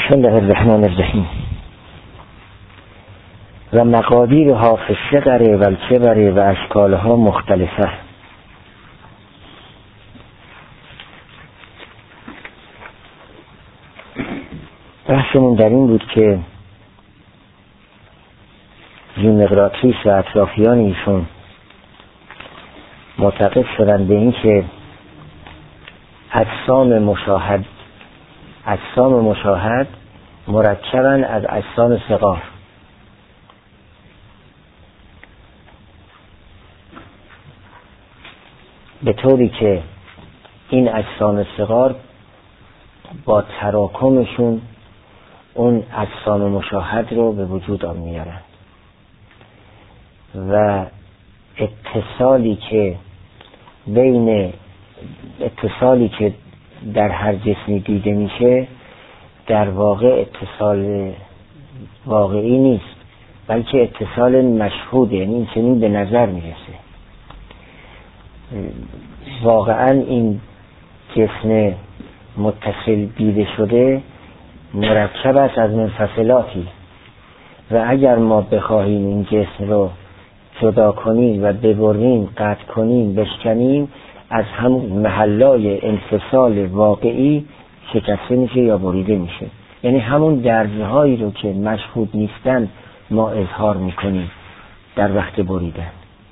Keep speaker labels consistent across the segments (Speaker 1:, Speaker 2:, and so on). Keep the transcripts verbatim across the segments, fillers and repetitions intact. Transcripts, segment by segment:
Speaker 1: بسم الله الرحمن الرحیم. و مقادیرها فی الصغر و الکبر و اشکالها مختلفه. بحثمون در این بود که زیمقراطیس و اطرافیان ایشون معتقد شدن به این که اجسام مشاهد اجسام مشاهد مرکبن از اجسام صغار، به طوری که این اجسام صغار با تراکمشون اون اجسام مشاهد رو به وجود میارن و اتصالی که بین اتصالی که در هر جسمی دیده میشه در واقع اتصال واقعی نیست، بلکه اتصال مشهوده، یعنی این چنین به نظر میرسه. واقعا این جسم متصل دیده شده مرکب است از منفصلاتی و اگر ما بخواهیم این جسم رو جدا کنیم و ببریم، قطع کنیم، بشکنیم، از همون محلای انفصال واقعی شکسته میشه یا بریده میشه. یعنی همون درزهایی رو که مشهود نیستن ما اظهار میکنیم در وقت بریدن.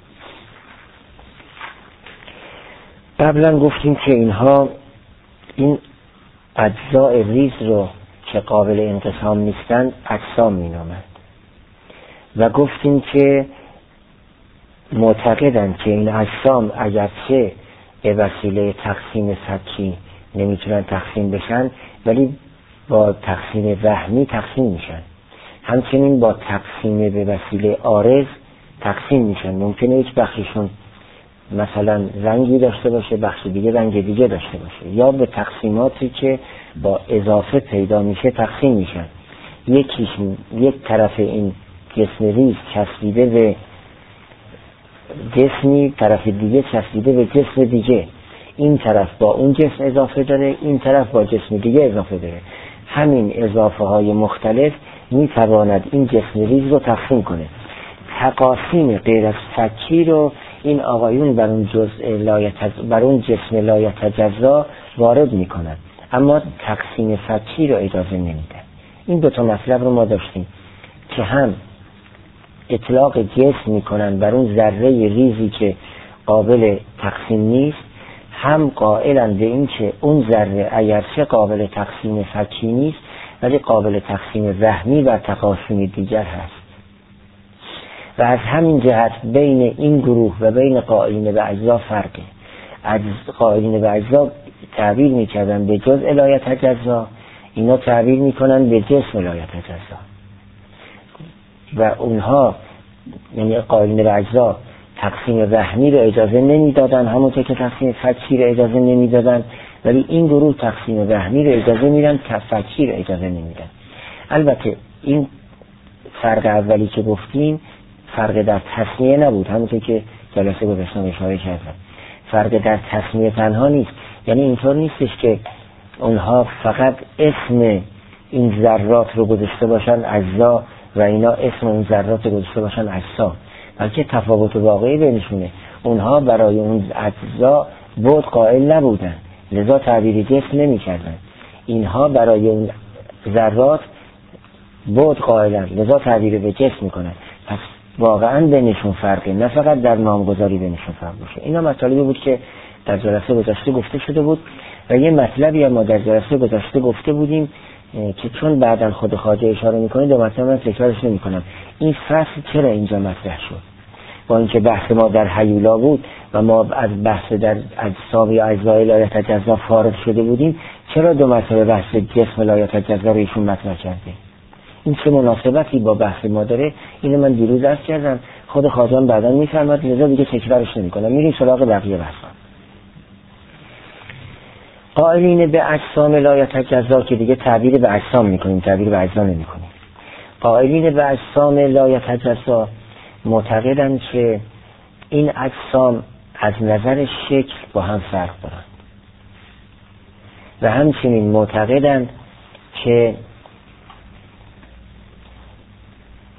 Speaker 1: قبلا گفتیم که اینها این اجزاء ریز رو که قابل انقسام نیستن اجسام مینامند و گفتیم که معتقدند که این اجسام اگرچه به وسیله تقسیم فکی نمیتونن تقسیم بشن ولی با تقسیم وهمی تقسیم میشن، همچنین با تقسیم به وسیله عارض تقسیم میشن. ممکنه یک بخششون مثلا رنگی داشته باشه، بخش دیگه رنگ دیگه داشته باشه، یا به تقسیماتی که با اضافه پیدا میشه تقسیم میشن. یکیش یک طرف این جسم ریز چسبیده به جسمی، طرف دیگه چسبیده به جسم دیگه، این طرف با اون جسم اضافه داره، این طرف با جسم دیگه اضافه داره. همین اضافه های مختلف میتواند این جسم ریز رو تقسیم کنه. تقاسیم غیر از فکی رو این آقایون بر اون جزء لایتج... بر اون جسم لایتجزا وارد میکنن، اما تقسیم فکی رو اجازه نمیدن. این دو تا مطلب رو ما داشتیم که هم اطلاق جسم میکنن بر اون ذره ریزی که قابل تقسیم نیست، هم قائلن به این که اون ذره اگرچه قابل تقسیم فکی نیست ولی قابل تقسیم وهمی و تقاسیم دیگر هست. و از همین جهت بین این گروه و بین قائلین به اجزا فرقه. از قائلین به اجزا تعبیر میکردن به جزء لایتجزا، اینا تعبیر میکنن به جسم لایتجزا. و اونها یعنی قائلین به اجزا تقسیم وهمی رو اجازه نمیدادن، همونطور که تقسیم فکی رو اجازه نمیدادن، ولی این گروه تقسیم وهمی رو اجازه میدن، فکی رو اجازه نمیدن. البته این فرق اولی که گفتیم فرق در تصمیه نبود، همونطور که جلسه گذشته اشاره کردم. فرق در تصمیه تنها نیست، یعنی اینطور نیستش که اونها فقط اسم این ذرات رو گذاشته باشن اجزا و اینا اسم اون ذرات رو گذاشته باشن اجسام، بلکه تفاوت واقعی بینشونه. اونها برای اون اجزا بعد قائل نبودن، لذا تعبیر جسم نمی کردن. اینها برای اون ذرات بعد قائلن، لذا تعبیر به جسم میکنن. پس واقعا بینشون فرقی، نه فقط در نامگذاری بینشون فرق باشه. اینا مطالبی بود که در جلسه گذشته گفته شده بود و یه مطلبی ما در جلسه گذشته گفته بودیم که چون بعداً خود خواجه اشاره میکنه دو مطلب من تکرارش نمیکنم. این فصل چرا اینجا مطرح شد؟ با اینکه بحث ما در هیولا بود و ما از بحث در اجسام یا اجزای لایتجزا فارغ شده بودیم، چرا دو مطلب بحث جسم لایتجزا رو ایشون مطرح کرده؟ این چه مناسبتی با بحث ما داره؟ اینو من دیروز عرض کردم، خود خواجه بعداً میفرماد، لذا دیگه تکرارش نمیکنم. میریم سراغ بقیه بحثا. قائلین به اجسام لایتجزا که دیگه تعبیر به اجسام میکنیم، تعبیر به اجزا نمیکنیم. قائلین به اجسام لایتجزا معتقدند که این اجسام از نظر شکل با هم فرق دارند و همچنین معتقدند که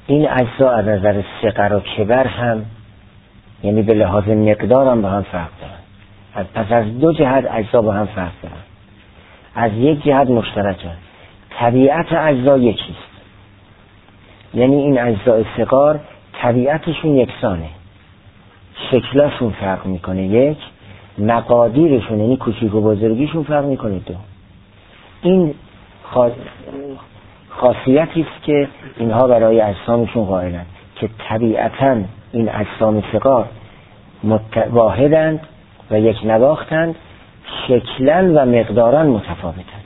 Speaker 1: این اجزا از نظر صغر و کبر هم، یعنی به لحاظ مقدار هم با هم فرق دارن. از پس از دو جهت اجزا با هم فرق دارن. از یک جهت مشترکن. طبیعت اجزا یکیست، یعنی این اجزای صغار طبیعتشون یکسانه، شکلشون فرق میکنه یک، مقادیرشون یعنی کوچیک و بزرگیشون فرق میکنه دو. این خاصیتی است که اینها برای اجسامشون قائلند که طبیعتاً این اجسام صغار واحدند و یک نواختند، شکلاً و مقداراً متفاوتند.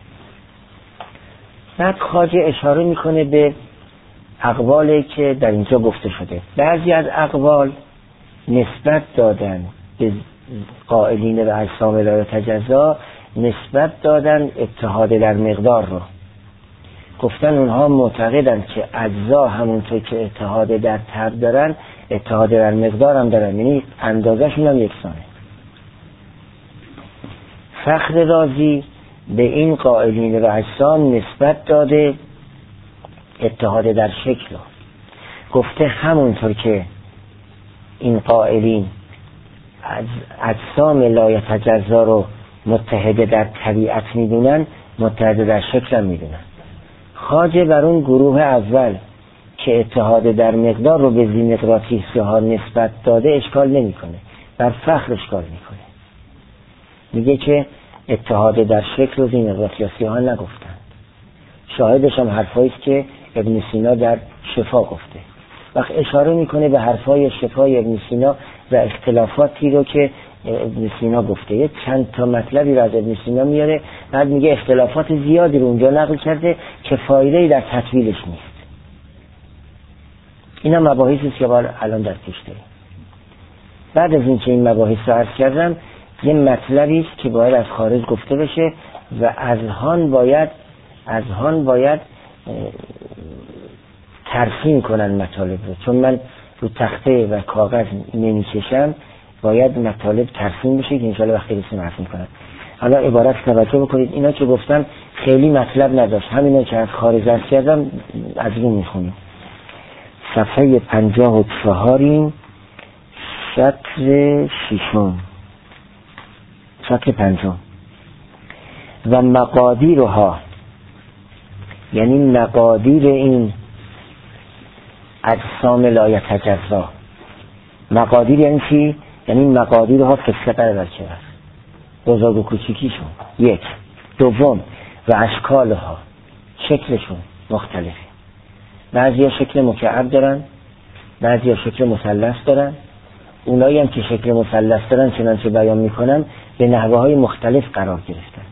Speaker 1: بعد خواجه اشاره میکنه به اقوالی که در اینجا گفته شده. بعضی از اقوال نسبت دادن به قائلین به اجسام لا یتجزا، نسبت دادن اتحاد در مقدار رو. گفتن اونها معتقدن که اجزا همونطور که اتحاد در طبع دارن، اتحاد در مقدار هم دارن، یعنی اندازه‌شون هم یکسانه. فخر رازی به این قائلین به اجسام نسبت داده اتحاد در شکل، گفته همونطور که این قائلین اجسام لا یتجزا رو متحد در طبیعت میدونن، متحد در شکل هم میدونن. خواجه بر اون گروه اول که اتحاد در مقدار رو به ذی‌مقناطیسی ها نسبت داده اشکال نمیکنه، بر فخر اشکال میکنه. میگه که اتحاد در شکل و ذی‌مقناطیسی ها نگفتند. شاهدش هم حرفایی است که ابن سینا در شفا گفته. وقت اشاره میکنه به حرفای شفای ابن سینا و اختلافاتی رو که ابن سینا گفته. یه چند تا مطلبی رو از ابن سینا میاره، بعد میگه اختلافات زیادی رو اونجا نقل کرده که فایده‌ای در تطویلش نیست. اینا مباحثی است که الان در پیش داریم. بعد از اینکه این مباحث رو عرض کردم، یه مطلبی است که باید از خارج گفته بشه و اذهان باید اذهان باید ترسیم کنن مطالب رو. چون من رو تخته و کاغذ نمی‌کشم، باید مطالب ترسیم بشه که انشاءالله وقتی رسیم عرض میکنم. حالا عبارت توجه بکنید، اینا که گفتم خیلی مطلب نداشت، همینا که از خارج عرض کردم از رو میخونیم. صفحه پنجاه و چهاریم، سطر ششم، سطر پنجم. و مقادیرها، یعنی مقادیر این اجسام لا یتجزا. مقادیر یعنی چی؟ یعنی مقادیرها فسقه در چه هست، بزرگ و کوچیکیشون یک. دوم و اشکالها، شکلشون مختلفه. بعضی ها شکل مکعب دارن، بعضی ها شکل مثلث دارن. اونایی هم که شکل مثلث دارن چنانچه بیان میکنن به نحوه های مختلف قرار گرفتن.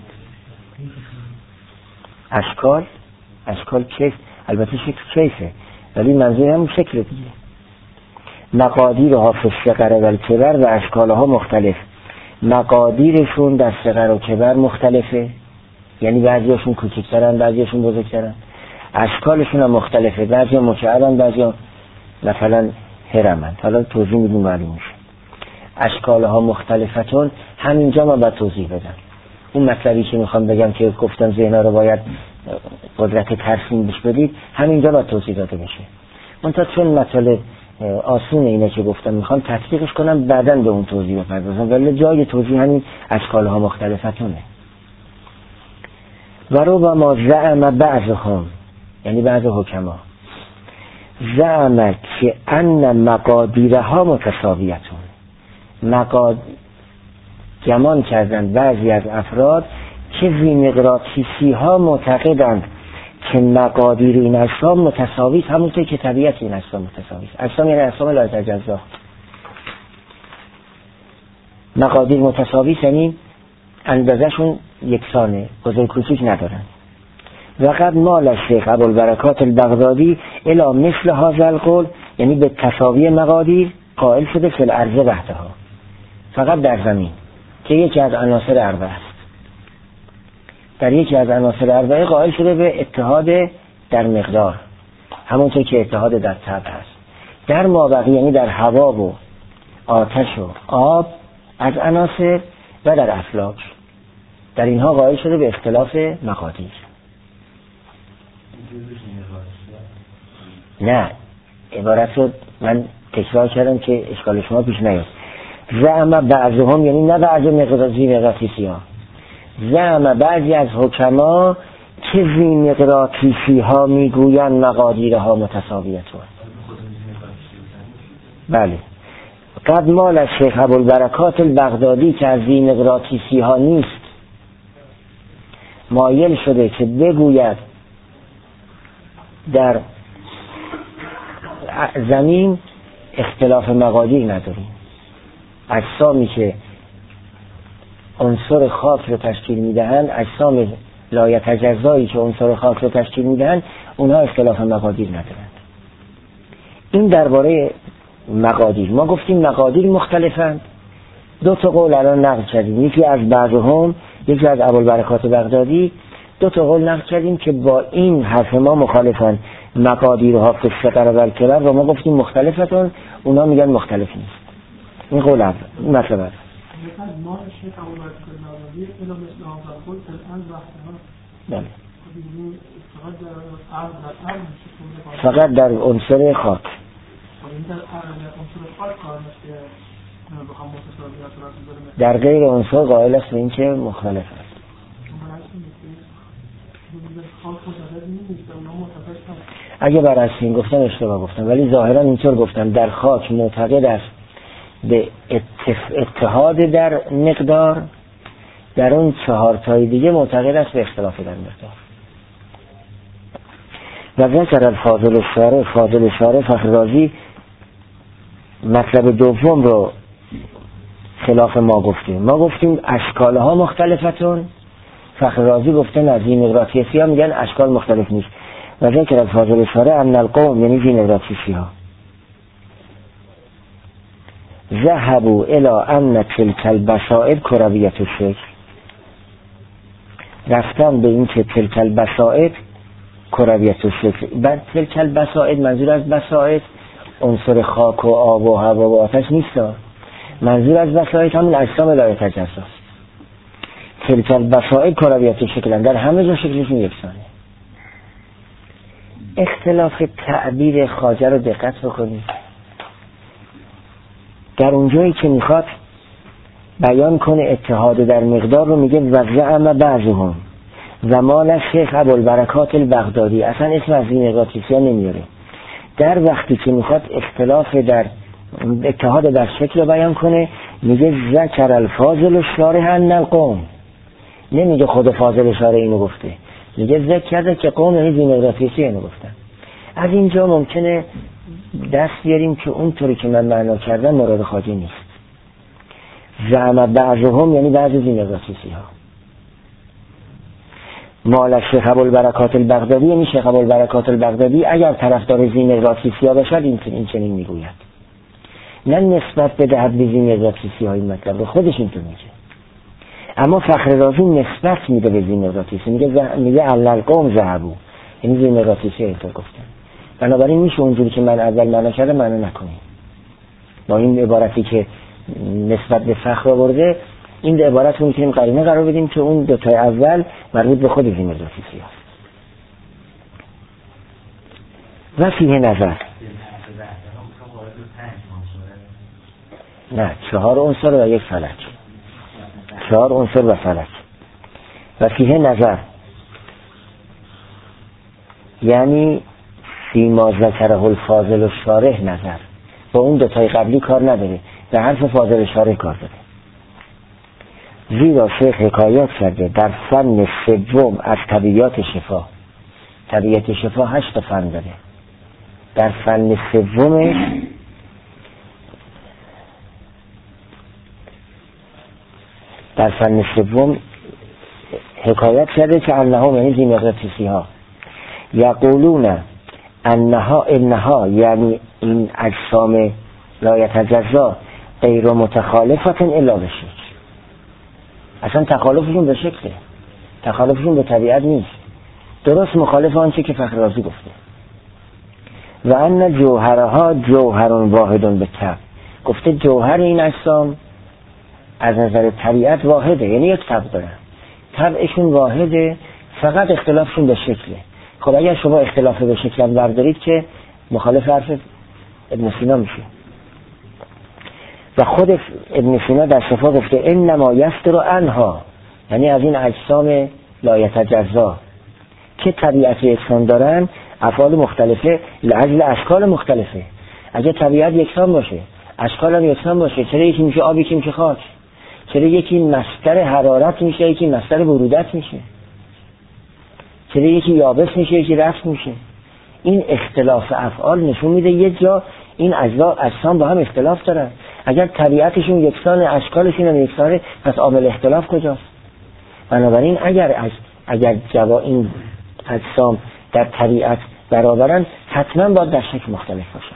Speaker 1: اشکال اشکال کیف، البته شکل کیفه، ولی منظور هم شکل دیگه. مقادیرها فی الصغر و الکبر و اشکالها مختلف. مقادیرشون در صغر و کبر مختلفه، یعنی بعضیاشون کوچکترن، بعضیاشون بزرگترن. اشکالشون هم مختلفه، بعضی مکعبن، بعضی مثلا هرمن. حالا توضیح میدیم معلوم میشه. اشکالها مختلفتون، همینجا ما باید توضیح بدم. اون مطلبی که میخوام بگم که گفتم ذهن‌ها رو باید قدرت ترسیم بش بدید، همینجا باید توضیح داده بشه. منتها چون مطلب آسونه اینه که گفتم میخوام تطبیقش کنم، بعداً به اون توضیح بپردازم، ولی جای توضیح همین اشکالها مختلفتونه. و رو با ما زعم بعضهم، یعنی بعض حکما زعم که ان مقادیرها متساویتون، مقاد گمان کردن بعضی از افراد که ذی‌مقناطیسی ها معتقدند که مقادیر این اجسام متساوی است، همونطور که طبیعت این اجسام متساوی است. اجسام یعنی اجسام لا یتجزا. مقادیر متساوی است یعنی اندازه‌شون یکسانه، بزرگ کوچیک ندارن. وقد مال الشیخ ابوالبرکات البغدادی الی مثل هذا القول، یعنی به تساوی مقادیر قائل شده فی الارض وحدها، فقط در زمین که یکی از عناصر اربعه است. در یکی از عناصر اربعه قائل شده به اتحاد در مقدار، همونطور که اتحاد در طبع است. در مابقی یعنی در هوا و آتش و آب از عناصر و در افلاک، در اینها قائل شده به اختلاف مقادیر. نه عبارت رو من تکرار کردم که اشکال شما پیش نیاد. زعم بعضهم یعنی نه بعض مقراطی مقراطیسی ها، زعم بعضی از حکما که زی مقراطیسی ها میگویند مقادیرها متساویتون. بله قد مال از شیخ ابوالبرکات البغدادی که از زی مقراطیسی ها نیست مایل شده که بگوید در زمین اختلاف مقادیر نداریم، اجسامی که عنصر خاک رو تشکیل میدهند، اجسام لایتجزایی که عنصر خاک رو تشکیل میدهند، اونها اختلاف مقادیر ندارند. این درباره مقادیر. ما گفتیم مقادیر مختلفند. دو تا قول الان نقل کردیم، یکی از بعضهم یکی از ابوالبرکات بغدادی. دو تا قول نقل کردیم که با این حرف ما مخالفن. مقادیرها فی الصغر و الکبر و ما گفتیم مختلفتون، اونا میگن مختلف نیست. این قول اول. این مطلب است. بله. فقط در عنصر خاک. در غیر عنصر قائل است به این که مختلف است. اگه برعکس این گفتم اشتباه گفتم، ولی ظاهرا اینطور گفتم. در خاک معتقد است به اتحاد در مقدار، در اون چهار تای دیگه معتقد است به اختلاف در مقدار. و ذکر الفاضل الشارع فاضل الشارع فخر رازی مطلب دوم رو خلاف ما گفتیم. ما گفتیم اشکالها مختلفتون، فخر رازی گفته نه زی مقراطیسی ها میگن اشکال مختلف نیست. و ذکر الفاضل الشارع ان القوم یعنی زی مقراطیسی ها ذهبوا الى ان تلك البسائط کرویت الشکل، رفتن به این که تلک البسائط کرویت الشکل. بعد تلک البسائط منظور از بسائط عنصر خاک و آب و هوا و آتش نیست، منظور از بسائط همون اجسام لایتجزاست. تلک البسائط کرویت الشکل، در همه جا شکلشون یکسانه. اختلاف تعبیر خواجه رو دقت بکنید. در اونجایی که میخواد بیان کنه اتحاد در مقدار رو میگه وزعم بعضهم و مال شیخ ابوالبرکات البغدادی، اصلا اسم از این مقراطیسی ها نمیاره. در وقتی که میخواد اختلاف در اتحاد در شکل رو بیان کنه میگه ذکر الفاضل الشارع ان القوم، نمیگه خود فاضل شارع اینو گفته، میگه ذکر کرده که قوم یعنی زی مقراطیسی اینو گفتن. از اینجا ممکنه دست بیاریم که اونطوری که من معنا کردم مراد خواجه نیست. زعم بعضهم یعنی بعض زی مقراطیسی ها. مال شیخ ابوالبرکات البغدادی یعنی شیخ ابوالبرکات البغدادی اگر طرفدار زی مقراطیسی ها باشد این این چنین میگوید، نه نسبت بدهد به زی مقراطیسی ها. این مطلب خودش اینطور میگه، اما فخر رازی نسبت میده به زی مقراطیسی، میگه ز... میگه علل قوم ذهبوا یعنی زی مقراطیسی اینطور گفتن. بنابراین میشه اونجوری که من اول معنا کردم معنا نکنیم. با این عبارتی که نسبت به فخر آورده، این عبارت رو میتونیم قرینه قرار بدیم که اون دو تای اول مربوط به خود زی مقراطیسی هست. و فیه نظر نه چهار عنصر و یک فلک، چهار عنصر و فلک. و فیه نظر یعنی فیما ذکره الفاضل الشارع نظر، با اون دوتای قبلی کار نداره، به حرف فاضل شارع کار داره. زیرا شیخ حکایت کرده در فن سوم از طبیعیات شفا. طبیعیات شفا هشت فن داره. در فن سومش در فن سوم حکایت کرده که انها یعنی زی مقراطیسی ها یقولون انها انها یعنی این اجسام لایتجزا غیر متخالفت الا به شکل. اصلا تخالفشون به شکله، تخالفشون به طبیعت نیست، درست مخالف آنچه که فخر رازی گفته. و ان جوهرها جوهر واحد به طبع، گفته جوهر این اجسام از نظر طبیعت واحده، یعنی یک طبع دارن، طبعشون واحده، فقط اختلافشون به شکله. خب اگر شما اختلاف به شکل بردارید که مخالف حرف ابن سینا میشه. و خود ابن سینا در شفا گفته انما یستر عنها، یعنی از این اجسام لا یتجزا که طبیعت یکسان دارن افعال مختلفه لاجل اشکال مختلفه. اگه طبیعت یکسان باشه اشکال هم یکسان باشه، چرا یکی میشه آب یکی میشه خاک؟ چرا یکی مصدر حرارت میشه یکی مصدر برودت میشه؟ چرا یکی یابس میشه یکی رفت میشه؟ این اختلاف افعال نشون میده یه جا این اجزا اجسام با هم اختلاف دارن. اگر طبیعتشون یکسان اشکالشون هم یکسانه پس عامل اختلاف کجاست؟ بنابراین اگر اگر جوا این اجسام در طبیعت برابرن حتما باید در شکل مختلف باشن.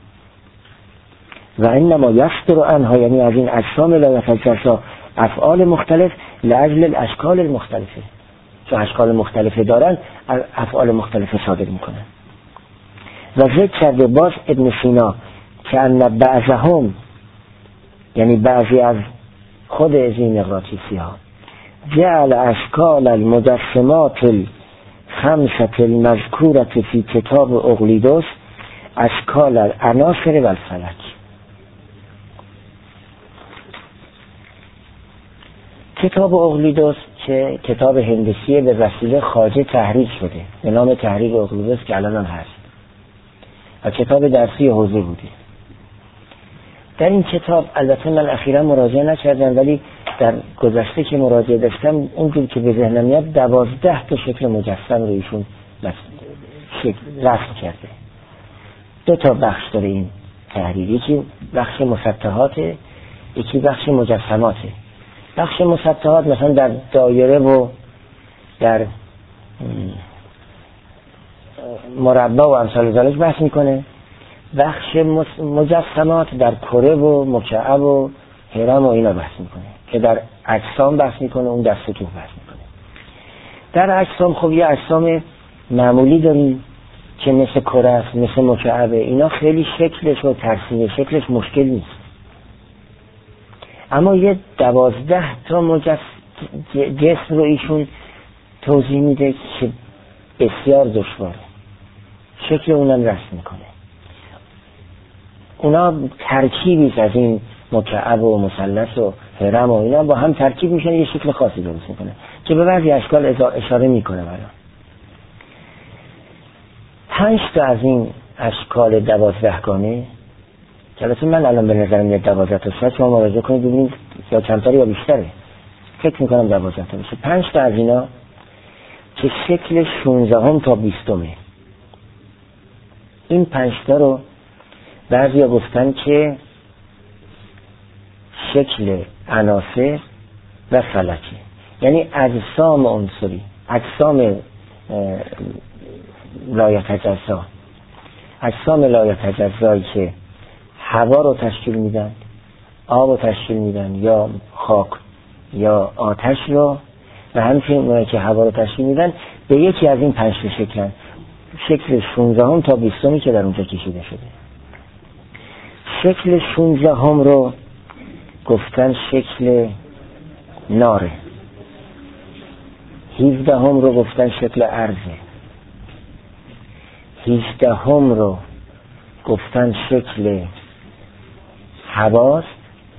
Speaker 1: و انما یستر عنها، یعنی از این اجسام لا یتجزا افعال مختلف لاجل الاشکال المختلفه، چون اشکال مختلفه دارن افعال مختلفه صادر میکنن. و ذکر کرده باز ابن سینا که ان بعضهم، یعنی بعضی از خود از این مغناطیسی ها جعل اشکال المجسمات الخمسة المذکورة فی کتاب اقلیدس اشکال العناصر و الفلک. کتاب اقلیدس که کتاب هندسی به وسیله خواجه تحریک شده به نام تحریک اقلیدس که الان هم هست و کتاب درسی حوزه بوده. در این کتاب البته من اخیرا مراجعه نکردم ولی در گذشته که مراجعه داشتم اونجور که به ذهنم میاد دوازده تا شکل مجسم رو ایشون رسم کرده. دو تا بخش داره این تحریر، یکی بخش مسطحاته یکی بخش مجسماته. بخش مسطحات مثلا در دایره و در مربع و امثال ذالک بحث میکنه. بخش مجسمات در کره و مکعب و هرم و اینا بحث میکنه که در اجسام بحث میکنه، اون در سطوح بحث میکنه. در اجسام خب یه اجسام معمولی داریم که مثل کره است مثل مکعب، اینا خیلی شکلش و ترسیم شکلش مشکل نیست. اما یه دوازده تا مجسم جسم رو ایشون توضیح میده که بسیار دشواره، شکل اونم رسم میکنه. اونا ترکیبی از این مکعب و مثلث و هرم و اینا با هم ترکیب میشن یه شکل خاصی درست میکنه که به بعضی اشکال اشاره میکنه. برای پنج تا از این اشکال دوازدهگانه که البته من الان به نظرم میاد دوازده تا شاید شما مراجعه کنید ببینید یا کمتر یا بیشتره، فکر میکنم دوازده تا باشه. پنج تا از اینا که شکل شانزدهم تا بیستمه. این پنج تا رو بعضیا گفتن که شکل عناصر و فلکی، یعنی اجسام عنصری، اجسام لا یتجزا، اجسام لا یتجزایی که هوا رو تشکیل میدن، آب رو تشکیل میدن یا خاک یا آتش رو، و همچنین اونایی که هوا رو تشکیل میدن به یکی از این پنج شکلن. شکل شانزدهم تا بیستمی که در اونجا کشیده شده. شکل شانزدهم رو گفتن شکل ناره، هفدهم رو گفتن شکل ارضه، هجدهم رو گفتن شکل هواست،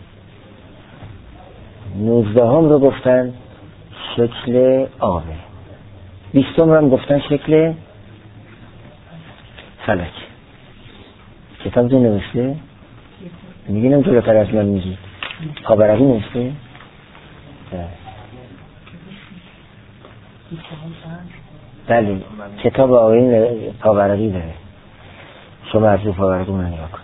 Speaker 1: نوزدهم رو گفتن شکل آبه، بیستم رو هم گفتن شکل فلک. کتاب دو نوشته؟ میگینم جلوتر از من میگی پاورقی نوشته؟ بله کتاب آقایین پاورقی داره، شما از رو پاورقی من نگاه کن.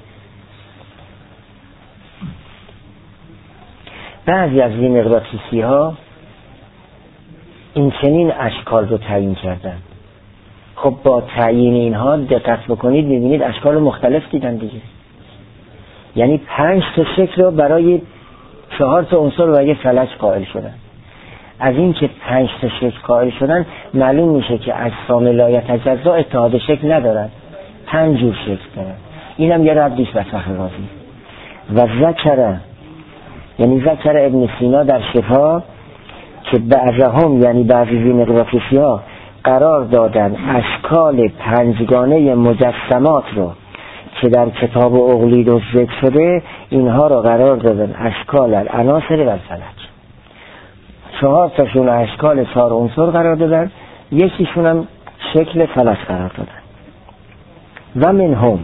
Speaker 1: بعضی از این مغناطیسی ها این چنین اشکال رو تعیین کردن. خب با تعیین اینها دقت بکنید میبینید اشکال مختلف دیدن دیگه، یعنی پنج تا شکل رو برای چهار تا عنصر و یه فلک قائل شدن. از این که پنج تا شکل قائل شدن معلوم میشه که اجسام لا یتجزا اتحاد شکل ندارن، پنج جور شکل دارن. اینم یه ردیش به فخر رازی. و ذکر، یعنی ذکر ابن سینا در شفا که بعضهم، یعنی بعضی مغناطیسی ها قرار دادن اشکال پنجگانه مجسمات رو که در کتاب اقلید و ذکر شده، اینها رو قرار دادن اشکال العناصر و الفلک. چهار تاشون اشکال چهار عنصر قرار دادن، یکیشون هم شکل فلک قرار دادن. و من هم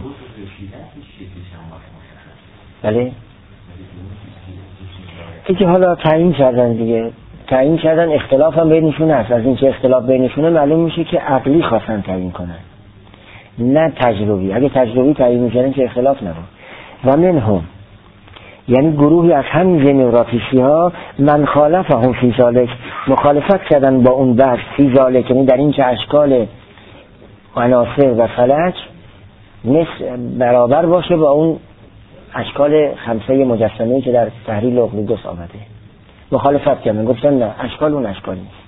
Speaker 1: بله که حالا تعیین کردن دیگه، تعیین کردن، اختلاف هم بینشون هست. از این که اختلاف بینشونه معلوم میشه که عقلی خواستن تعیین کنن نه تجربی. اگه تجربی تعیین میکردن که اختلاف نبود. و من هم یعنی گروهی از همین جنراتیسی ها من خالفهم فی ذالک، مخالفت کردن با اون بحث فی ذالک، یعنی در این که اشکال عناصر و فلک مثل برابر باشه با اون اشکال خمسه مجسمه‌ای که در تحلیل اقلیدس آمده. مخالفت کردن، گفتن نه اشکال اون اشکال نیست.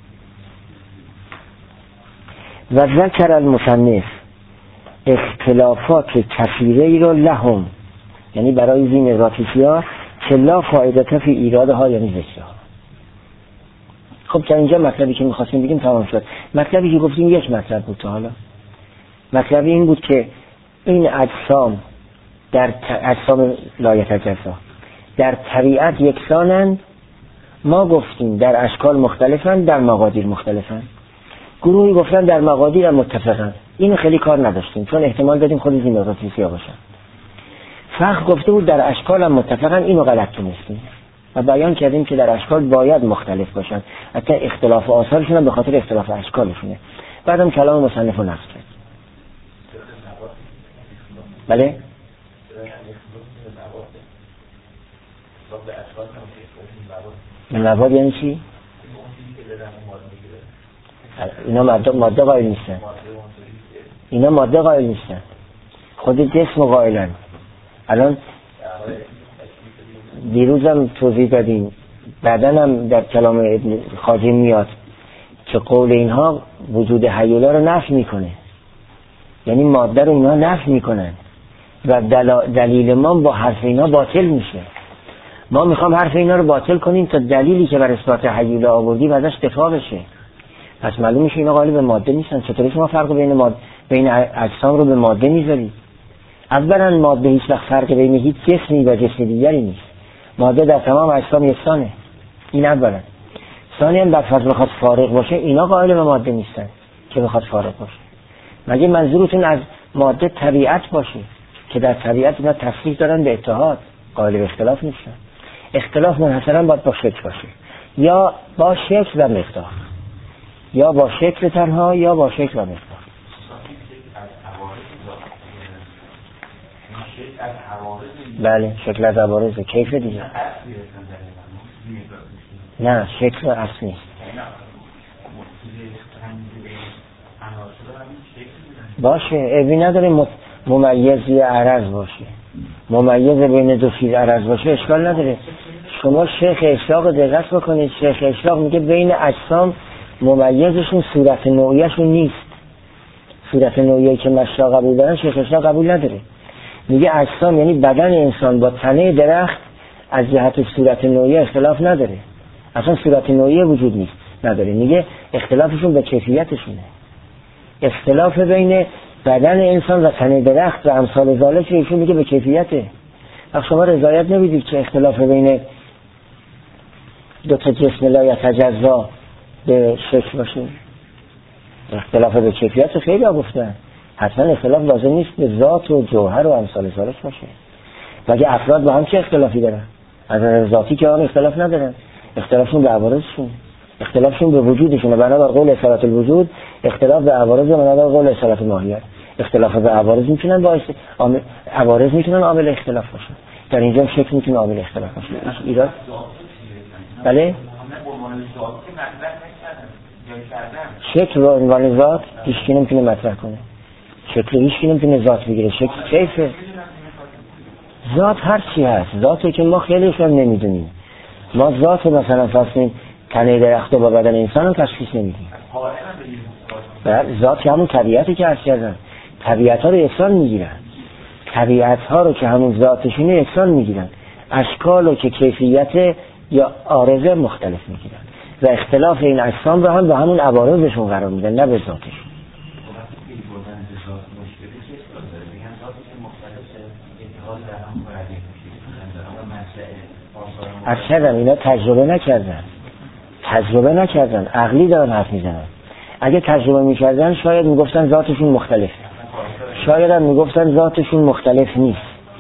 Speaker 1: و ذکر المصنف اختلافات کثیره ای رو لهم، یعنی برای زین راتیسی ها که لا فایدت فی ایراده ها، یعنی ذکرها. خب تا اینجا مطلبی که میخواستیم بگیم تمام شد. مطلبی که گفتیم یک مطلب بود تا حالا. مطلبی این بود که این اجسام در اجسام لایتجزا در طبیعت یکسانند. ما گفتیم در اشکال مختلفن، در مقادیر مختلفن. گروهی گفتن در مقادیر هم متفقن. اینو خیلی کار نداشتیم چون احتمال دادیم خود زین راتیسی ها باشن. فقه گفته بود در اشکال هم متفقن، اینو غلط تونستیم و بیان کردیم که در اشکال باید مختلف باشن، حتی اختلاف آثارشون هم به خاطر اختلاف اشکالشونه. بعدم کلام مصنف رو نقص کرد. بله؟ مواد یعنی چی؟ اینا ماده ماده قائل نیستن. اینا ماده قائل نیستن. خود جسم قائلن. الان دیروزم توضیح دادیم، بعدن هم در کلام ابن خازن میاد که قول اینها وجود هیولا رو نفی میکنه، یعنی ماده رو اینها نفی میکنن و دلیل ما با حرف اینا باطل میشه. ما میخوام حرف اینا رو باطل کنیم تا دلیلی که بر اثبات هیولا آوردیم ازش دفاع بشه. پس معلوم میشه اینا قائل به ماده نیستن. چطوری شما فرق بین ماده بین اجسام رو به ماده میذارید؟ اولا ماده هیچ وقت فرق بین هیچ جسمی و جسم دیگری نیست. ماده در تمام اجسام یکسانه. این اولا. ثانیاً در فرض بخواد فارغ باشه، اینا قائل به ماده نیستن که بخواد فارغ باشه. مگه منظورتون از ماده طبیعت باشه که در طبیعت اینا تصریح دارن به اتحاد، قائل به اختلاف نیستن. اختلاف منحصراً باید با شکل باشه، یا با شکل و مقدار، یا با شکل تنها یا با شکل و مقدار. بله شکل از عوارض کیف دیگه. نه شکل اصلی نیست. باشه ابی نداره ممیزی عرض باشه، ممیز بین دو چیز عرض باشه اشکال نداره. شما شیخ اشراق دقت بکنید، شیخ اشراق میگه بین اجسام ممیزشون صورت نوعیشون نیست. صورت نوعیی که مشرا قبول دارن شیخ اشراق قبول نداره. میگه اجسام یعنی بدن انسان با تنه درخت از جهت صورت نوعی اختلاف نداره، اصلا صورت نوعی وجود نیست نداره. میگه اختلافشون به کیفیتشونه. اختلاف بین بدن انسان و تنه درخت و امثال ذالک ایشون میگه به کیفیته. وقت شما رضایت نمیدید که اختلاف بین دو تا جسم لا یتجزا به شکل باشه؟ اختلاف به کیفیت خیلی ها گفتن. حتما اختلاف لازم نیست به ذات و جوهر و امثال ذالک باشه. مگه افراد با هم چه اختلافی دارن؟ از نظر ذاتی که هم اختلاف ندارن، اختلافشون به عوارضشون، اختلافشون به وجودشون. بنابر قول اصالت الوجود اختلاف به عوارض و بنابر قول اصالت الماهیت اختلاف به عوارض میتونن باعث عامل عوارض میتونن عامل اختلاف باشن. در اینجا شکل میتونه عامل اختلاف باشه. ایراد بله شکل و عنوان ذات هیچ کی نمیتونه مطرح کنه. شکل هیچ کی نمیتونه ذات بگیره. شکل کیفه. ذات هر چی هست، ذاتی که ما خیلی هم نمیدونیم. ما ذات مثلا فاصله تنه درخت و با بدن انسان رو تشخیص نمیدیم. ذات همون طبیعتی که هست کردن، طبیعت ها رو یکسان میگیرن، طبیعت ها رو که همون ذاتشونه یکسان میگیرن، اشکال رو که کیفیت یا عارضه مختلف میگیرن. و اختلاف این اجسام رو هم به همون عوارضشون قرار میدن، نه به ذاتش. از کردن اینا تجربه نکردن تجربه نکردن عقلی دارن حرف میزنن. اگه تجربه میکردن شاید میگفتن ذاتشون مختلفه، شاید هم میگفتن ذاتشون مختلف نیست.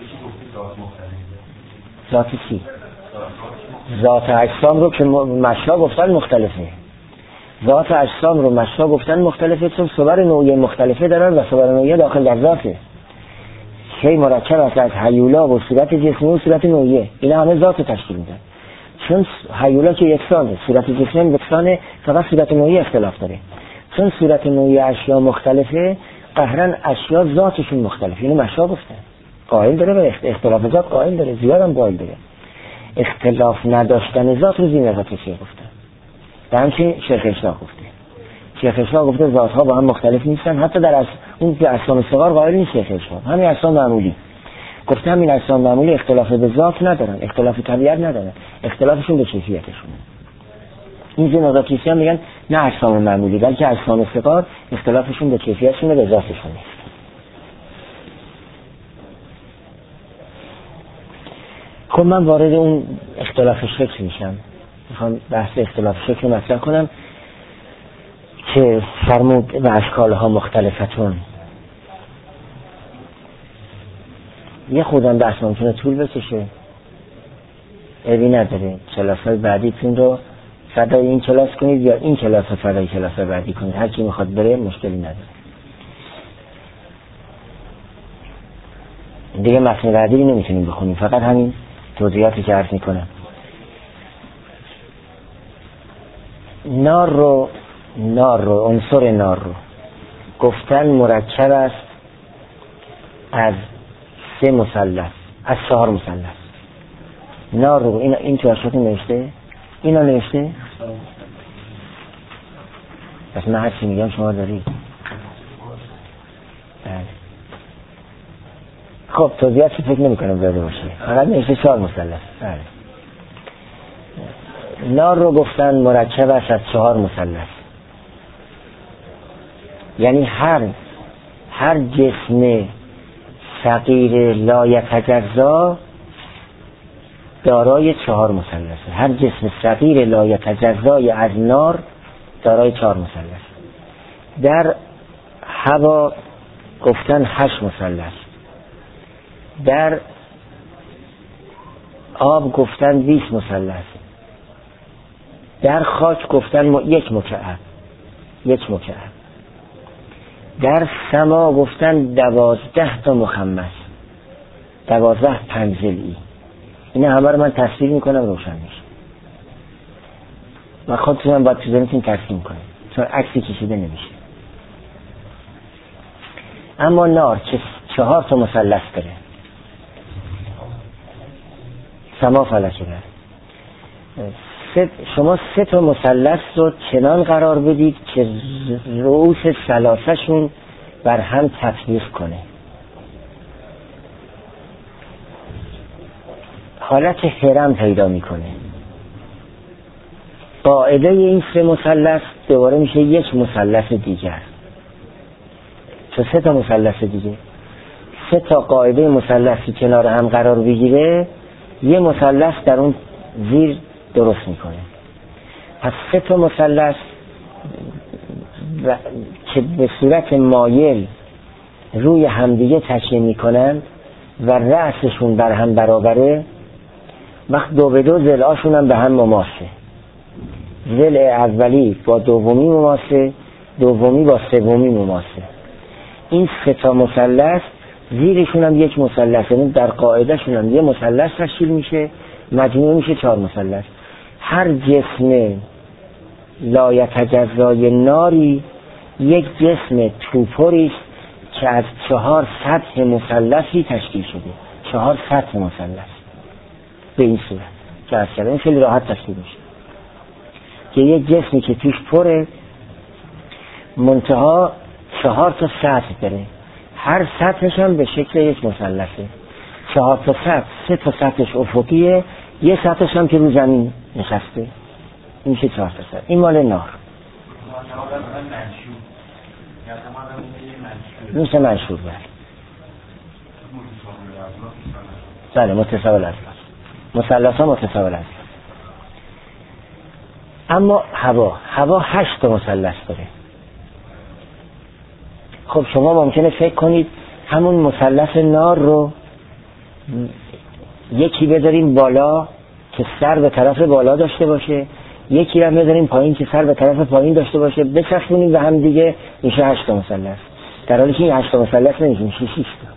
Speaker 1: ذات چی؟ ذات اجسام رو که مشا گفتن مختلفه، ذات اجسام رو مشا گفتن مختلفه، چون صور نوعی مختلفه دارن و صور نوعی داخل در ذاته. که مرکب است از هیولا و صورت جسمی و صورت نوعیه، اینا همه ذات تشکیل میدن. چون هیولا که یکسانه، صورت جسمی یکسانه، فقط صورت نوعی اختلاف داره. چون صورت نوعی اشیا مختلفه، قهرن اشیا ذاتشون مختلفه. اینو مشا گفتن، قائل داره و اختلاف ذات قائل داره، زیاد هم قائل داره. اختلاف نداشتن ذات رو زین ذات چیه گفتن. و همچنین شیخ اشراق گفته، شیخ اشراق گفته ذات ها با هم مختلف نیستن، حتی در از اون که اجسام صغار قائل نیست شیخ اشراق. همین اجسام معمولی گفته، همین اجسام معمولی اختلاف به ذات ندارن، اختلاف طبیعت ندارن، اختلافشون به کیفیتشونه. این زینوزاتیسی هم میگن نه اجسام معمولی بلکه اجسام صغار اختلافشون به کیفیتشونه، به ذاتشون نیست. خب من وارد اون اختلاف شکل میشم، میخوام بحث اختلاف شکل مطرح کنم که فرمود و اشکالها مختلفتون. یه خودم بحث ممکنه طول بکشه، عیبی نداره. کلاس‌های بعدیتون رو فدای این کلاس کنید یا این کلاس رو فدای کلاس بعدی کنید، هر کی میخواد بره مشکلی نداره. دیگه متن بعدی نمیتونیم بخونیم، فقط همین توضیحاتی که عرض میکنم. نار رو نار رو عنصر نار رو گفتن مرکب است از سه مثلث، از چهار مثلث. نار رو این این تو اشعار نوشته، اینا نوشته. پس من هر چی میگم شما دارید. خب توضیحاتی فکر نمی کنم داده باشه، فقط نوشته چهار مثلث. بله. نار رو گفتن مرکب است از چهار مثلث، یعنی هر هر جسم صغیر لایتجزا دارای چهار مثلثه. هر جسم صغیر لایتجزای از نار دارای چهار مثلث. در هوا گفتن هشت مثلث، در آب گفتن بیست مثلث، در خاک گفتن یک مکعب یک مکعب، در سما گفتن دوازده تا مخمس، دوازده پنزلی. اینا همه رو من تصویر میکنم روشن میشه و خودتون هم باید چیزانیتون تصویر کنید چون عکسی کشیده نمیشه. اما نار که چهار تا مثلث داره، سما فلکه داره، شما سه تا مثلث رو چنان قرار بدید که رؤوس ثلاثه شون بر هم تطبیق کنه. حالت هرم پیدا میکنه. قاعده این سه مثلث دوباره میشه یک مثلث دیگر. چه سه تا مثلث دیگه؟ سه تا قاعده مثلثی کنار هم قرار بگیره، یه مثلث در اون زیر درست میکنه. پس سه تا مثلث که به صورت مایل روی همدیگه تکیه میکنن و رأسشون بر هم برابره، وقت دو به دو ضلعاشون هم به هم مماسه. ضلع اولی با دومی مماسه، دومی با سومی مماسه. این سه تا مثلث زیرشون هم یک مثلث، یعنی در قاعده شون هم یه مثلث تشکیل میشه، مجموع میشه چهار مثلث. هر جسم لایتجزای ناری یک جسم توپوری که از چهار سطح مثلثی تشکیل شده. چهار سطح مثلث به این صورت که از کردن خیلی راحت تشکیل میشه که یک جسمی که توش پره منتها چهار تا سطح داره، هر سطحش هم به شکل یک مثلثه. چهار تا سطح، سه تا سطحش افقیه، یه سطحش هم که رو زمین نشسته. این میشه چهار تا سر. این مال نار میشه منشور. بله بله متساوی است. مثلث ها متساوی است. اما هوا هوا هشت تا مثلث داره. خب شما ممکنه فکر کنید همون مثلث نار رو یکی بذاریم بالا که سر به طرف بالا داشته باشه، یکی رو بذاریم پایین که سر به طرف پایین داشته باشه، بچسبونیم به هم دیگه، میشه هشت تا مثلث. در حالی که این هشت تا مثلث نمیشه، میشه شش تا.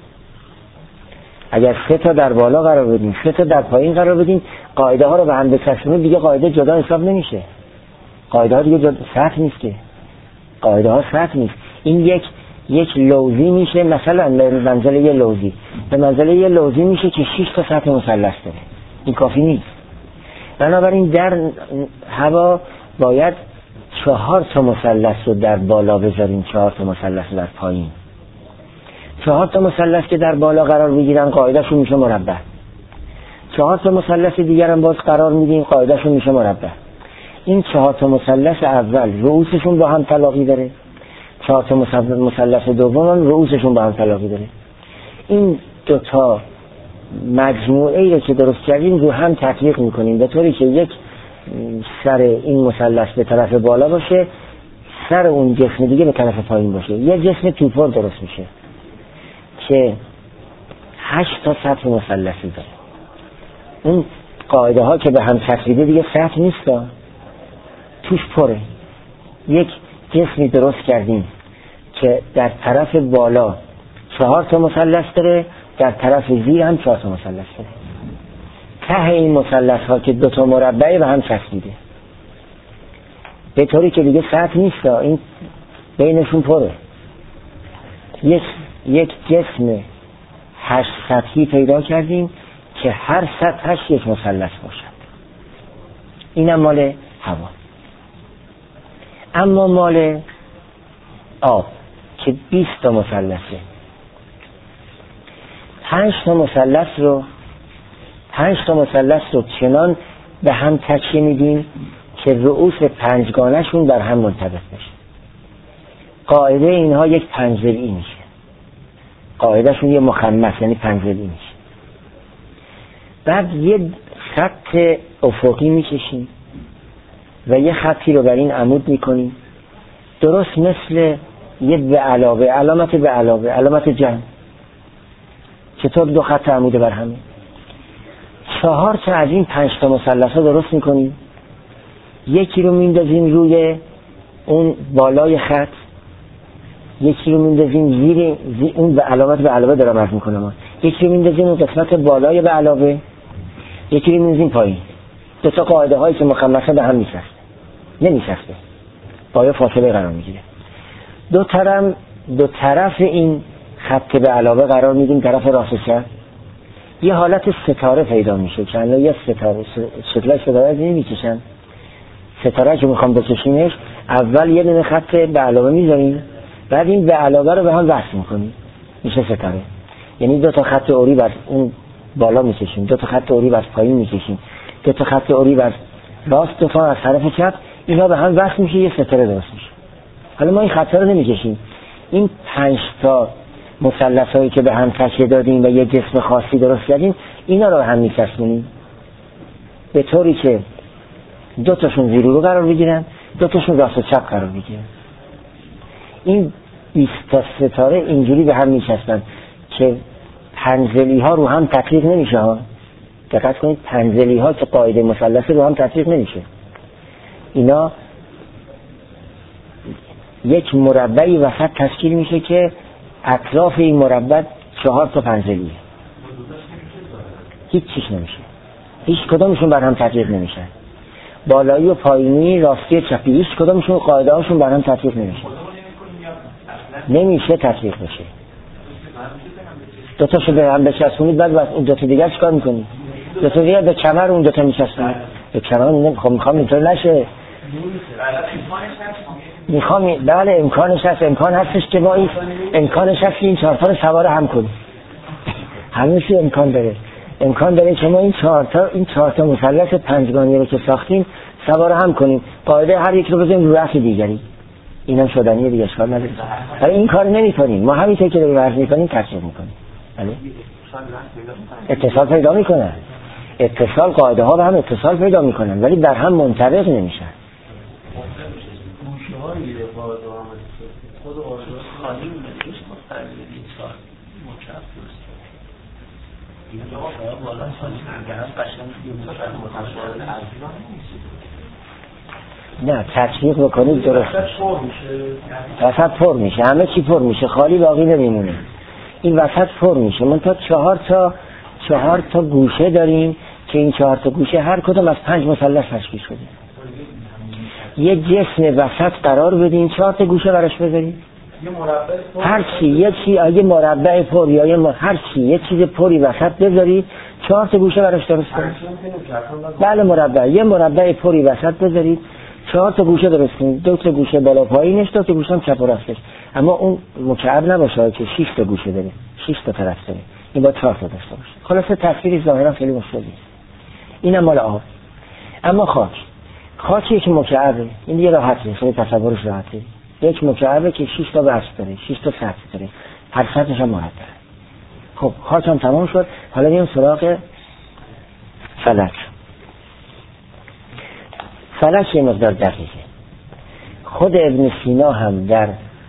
Speaker 1: اگر سه تا در بالا قرار بدیم، سه تا در پایین قرار بدیم، قاعده ها رو به هم بچسبونیم، دیگه قاعده جدا حساب نمیشه. قاعده ها دیگه جدا سطح نیست که. قاعده ها سطح نیست. این یک یک لوزی میشه، مثلا به منزله یه لوزی به منزله یه لوزی میشه که شش تا سطح مثلث داره. این کافی نیست. بنابراین در هوا باید چهار تا مثلث رو در بالا بذاریم، چهار تا مثلث در پایین. چهار تا مثلث که در بالا قرار بگیرن قاعدهشون میشه مربع. چهار تا مثلث دیگر هم باز قرار میدیم، قاعدهشون میشه مربع. این چهار تا مثلث اول رؤوسشون با هم تلاقی داره، چهار تا مثلث دوم هم رؤوسشون با هم تلاقی داره. این دو تا مجموعه ای که درست کردیم رو هم تطبیق میکنیم به طوری که یک سر این مثلث به طرف بالا باشه، سر اون جسم دیگه به طرف پایین باشه. یه جسم توپر درست میشه که هشت تا سطح مثلثی داره. اون قاعده ها که به هم چسبیده دیگه سطح نیست، توش پره. یک جسمی درست کردیم که در طرف بالا چهار تا مثلث داره، در طرف زیر هم چهار تا مثلث داره. ته این مثلث ها که دو تا مربع به هم چسبیده به طوری که دیگه سطح نیست، این بینشون پره. یک یک جسم هشت سطحی پیدا کردیم که هر سطحش یک مثلث باشد. اینم مال هوا. اما مال آب که بیست تا مثلثه، پنج تا مثلث رو پنج تا مثلث رو چنان به هم تکیه میدیم که رؤوس پنجگانه‌شون بر هم منطبق بشه. قاعده اینها یک پنجضلعی میشه. قاعدهشون یه مخمس، یعنی پنجضلعی میشه. بعد یه خط افقی میکشیم و یه خطی رو بر این عمود میکنیم، درست مثل یه به علاوه، علامت به علاوه، علامت جمع. چطور دو خط عمود بر همه؟ چهار تا از این پنج تا مثلث ها درست میکنیم، یکی رو میندازیم روی اون بالای خط، یکی رو میندازیم زیر, زیر اون به علامت به علاوه دارم عرض میکنم، یکی رو میندازیم اون قسمت بالای به علاوه، یکی رو میندازیم پایین. دو تا قاعده هایی که مخمسه به هم میسسته نمیسسته، با یه فاصله قرار میگیره. دو طرف دو طرف این خط به علاوه قرار میدیم، طرف راست و چپ. یه حالت ستاره پیدا میشه که الان یه ستاره شکل ستاره از این میکشن. ستاره که میخوام بکشیمش، اول یه دونه خط به علاوه میذاریم، بعد این به علاوه رو به هم وصل میکنیم، میشه ستاره. یعنی دو تا خط اوری بر اون بالا میکشیم، دو تا خط اوری بر پایین میکشیم، دو تا خط اوری بر راست، دو تا از طرف چپ، اینا به هم وصل میشه، یه ستاره درست میشه. حالا ما این خطا رو نمیکشیم، این پنج تا مثلثایی که به هم تکیه دادیم و یه جسم خاصی درست کردیم، اینا رو هم میچسبونیم به طوری که دو تاشون زیر رو قرار بگیرن، دو تاشون راست و چپ قرار بگیرن. این بیست تا ستاره اینجوری به هم میچسبن که پنجضلعی ها رو هم تطبیق نمیشه ها. دقت کنید، پنجضلعی ها که قاعده مثلث رو هم تطبیق نمیشه. اینا یک مربعی وسط تشکیل میشه که اطراف این مربع چهار تا پنجضلعیه. هیچ چیش نمیشه، هیچ کدامشون بر هم تطبیق نمیشه. بالایی و پایینی، راستی و چپی، هیچ کدامشون قاعده هاشون بر هم تطبیق نمیشه. نمیشه تطبیق بشه. دو تاشو به هم بچسبونید، بعد اون دو تا دیگر چیکار میکنید؟ دو تا دیگر به کمر اون دو تا میچسبونید. به کمر نمیخوام، میخوام اینطور نشه. میخوام بله امکانش هست، امکان هستش که با این امکانش هست که این چهار تا رو سوار هم کنیم. همیشه امکان داره. امکان داره که ما این چهار تا این چهار تا مثلث پنجگانه رو که ساختیم سوار هم کنیم، قاعده هر یک رو بزنیم رو رأس دیگری، اینم شدنیه دیگه، اشکال نداره. ولی این کار نمی‌کنیم، ما همین که رو ورز می‌کنیم تکذیب می‌کنیم. بله اتصال پیدا می‌کنن، اتصال قاعده ها به هم اتصال پیدا می‌کنن ولی در هم منطبق نمیشن.
Speaker 2: گوشه‌های قاعده ها خود قاعده خالی میشه مستقل انسان مکعب درست این جواب بالا خالی میگه قشنگ
Speaker 1: نه تطبیق بکنید درست وسط پر میشه، همه چی پر میشه، خالی باقی نمیمونه. این وسط پر میشه. من تا چهار تا چهار تا گوشه داریم که این چهار تا گوشه هر کدوم از پنج مثلث تشکیل شده. یه جسم وسط قرار بدین، چهار تا گوشه براش بذارید، هر چی یه چی یه مربع پر یا یه هر چی یه چیز پری وسط بذارید، چهار تا گوشه براش درست کنید. بله مربع، یه مربع پری وسط بذارید، چهار تا گوشه درست کنید، دو تا گوشه بالا پایینش، دو تا گوشه هم چپ و راستش. اما اون مکعب نباشه که شش تا گوشه داره، شش تا طرف داره، این با چهار تا داشته باشه. خلاصه تصویری ظاهرا خیلی مشکلی نیست. اینم مال آب. اما خاک خاکی که مکعبه، این یه راحته، خیلی تصورش راحته. یک مکعبه که شش تا بسط داره، شش تا سطح داره، هر سطحش هم مربع. خب خاک هم تمام شد، حالا میام سراغ فلک. فلک یه مقدار دقیقه. خود ابن سینا هم در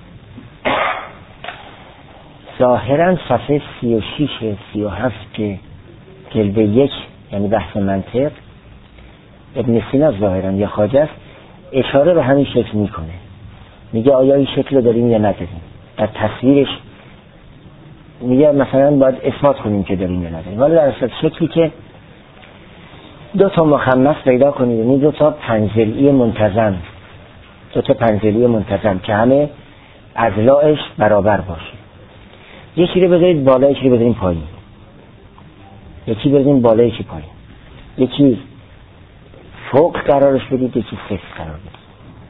Speaker 1: ظاهرا صفحه سی و شش سی و هفت جلد یک، یعنی بحث منطق، ابن سینا ظاهرا یا خواجه است، اشاره به همین شکل میکنه. میگه آیا این شکل رو داریم یا نداریم. در تصویرش میگه مثلا باید اثبات کنیم که داریم یا نداریم. ولی در اصل شکلی که دو تا مخمس پیدا کنید، یعنی دو تا پنجضلعی منتظم، دو تا پنجضلعی منتظم که همه اضلاعش برابر باشه. یکی رو بذارید بالا، یکی رو بذارید پایین، یکی بذارید بالا، یکی پایین، یکی فوق قرارش بدید، یکی صفر قرار بدید.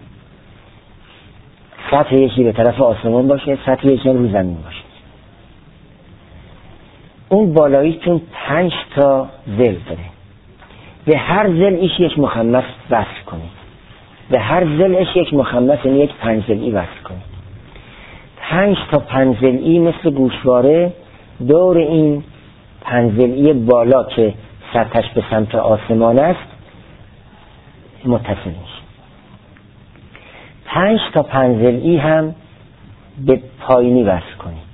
Speaker 1: سطح یکی به طرف آسمان باشه، سطح یکی رو زمین باشه. اون بالاییتون پنج تا ضلع داره، به هر ضلعش یک مخمس وصل کنید، به هر ضلعش یک مخمس، یعنی یک پنج ضلعی وصل کنید. پنج تا پنج ضلعی مثل گوشواره دور این پنج ضلعی بالا که سطحش به سمت آسمان است متصل میشه. پنج تا پنج ضلعی هم به پایینی وصل کنید،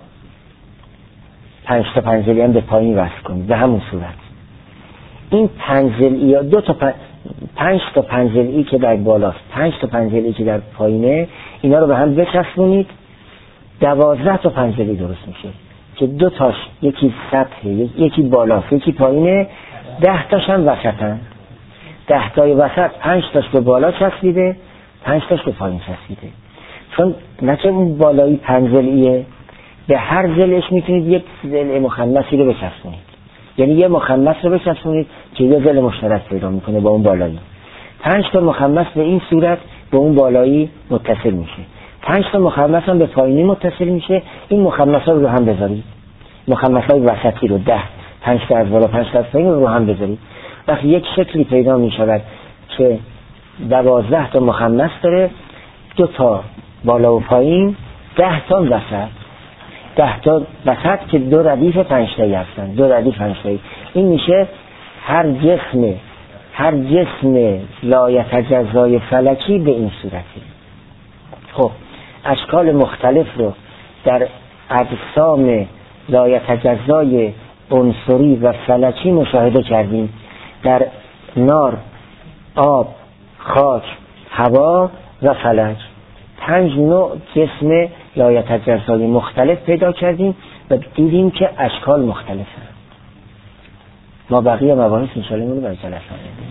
Speaker 1: پنج تا پنج ضلعی هم به پایینی وصل کنید به همون صورت. این پنج ضلعی یا دو تا پنج, پنج تا پنج ضلعی که در بالاست، پنج تا پنج ضلعی که در پایینه، اینا رو به هم بچسبونید، دوازده تا پنج ضلعی درست میشه که دو تاش یکی سطح، یکی بالاست، یکی پایینه، ده تاش هم وسطن. ده تای وسط پنج تاش به بالا چسبیده، پنج تاش به پایین چسبیده. چون نچه اون بالایی پنج ضلعیه، به هر ضلعش میتونید یک ضلع مخنثی رو بچسبونید، یعنی یه مخنث رو بچسبونید که یه ضلع مشترک پیدا میکنه با اون بالایی. پنج تا مخنث به این صورت به اون بالایی متصل میشه، پنج تا مخنث هم به پایینی متصل میشه. این مخنث ها رو هم بذارید، مخنث های وسطی رو ده، پنج تا از بالا پنج تا از پایین رو هم بذارید. وقتی یک شکلی پیدا میشود که دوازده تا مخنث داره، دو تا بالا و پایین، ده تا وسط، ده تا وسط که دو ردیف پنج تایی هستن، دو ردیف پنج تایی. این میشه هر جسم هر جسم لایتجزای فلکی به این صورتی. خب اشکال مختلف رو در اجسام لایتجزای عنصری و فلکی مشاهده کردیم، در نار، آب، خاک، هوا و فلک. پنج نوع جسم لایتجزای مختلف پیدا کردیم و دیدیم که اشکال مختلف هست. ما بقیه مباحث انشاءالله می‌ریم برای جلسه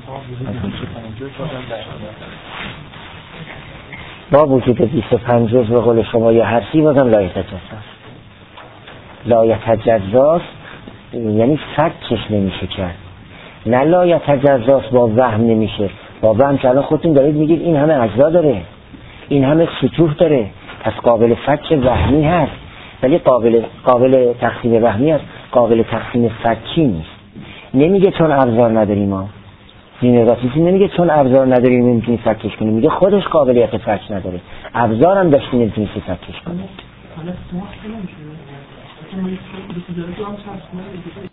Speaker 1: با وجود بیست و پنج جزء به قول شما یا حرفی بازم لایتجزاست. لایتجزاست یعنی فکش نمیشه کرد، نه لایتجزاست با وهم نمیشه. با وهم که الان خودتون دارید میگید این همه اجزا داره، این همه سطوح داره، پس قابل فک وهمی هست، ولی قابل قابل تقسیم وهمی هست، قابل تقسیم فکی نیست. نمیگه چون ابزار نداریم ما، جنراتیسم نمیگه چون ابزار نداری نمیتونی فکش کنی، میگه خودش قابلیت فکش نداره، ابزارم داشتی نمیتونی فکش کنی.